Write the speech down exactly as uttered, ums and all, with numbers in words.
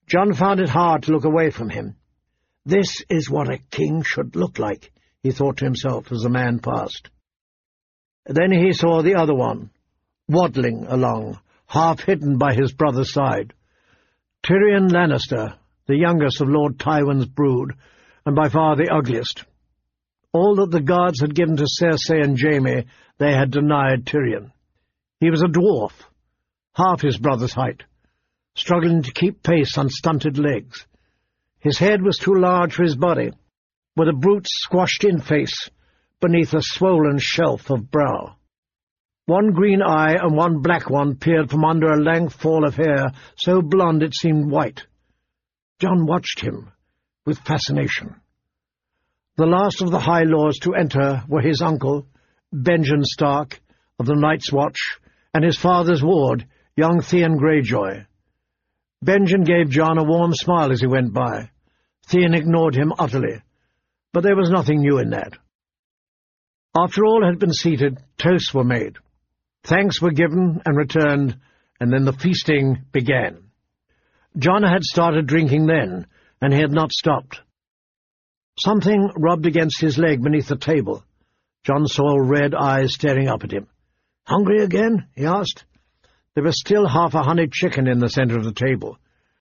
John found it hard to look away from him. This is what a king should look like, he thought to himself as the man passed. Then he saw the other one, waddling along, half hidden by his brother's side. Tyrion Lannister, the youngest of Lord Tywin's brood, and by far the ugliest. All that the guards had given to Cersei and Jaime they had denied Tyrion. He was a dwarf, half his brother's height, struggling to keep pace on stunted legs. His head was too large for his body, with a brute's squashed-in face beneath a swollen shelf of brow. One green eye and one black one peered from under a lank fall of hair so blond it seemed white. John watched him with fascination. The last of the High Lords to enter were his uncle, Benjen Stark, of the Night's Watch, and his father's ward, young Theon Greyjoy. Benjen gave John a warm smile as he went by. Theon ignored him utterly, but there was nothing new in that. After all had been seated, toasts were made. Thanks were given and returned, and then the feasting began. John had started drinking then, and he had not stopped. Something rubbed against his leg beneath the table. John saw red eyes staring up at him. "Hungry again?" he asked. There was still half a honeyed chicken in the centre of the table.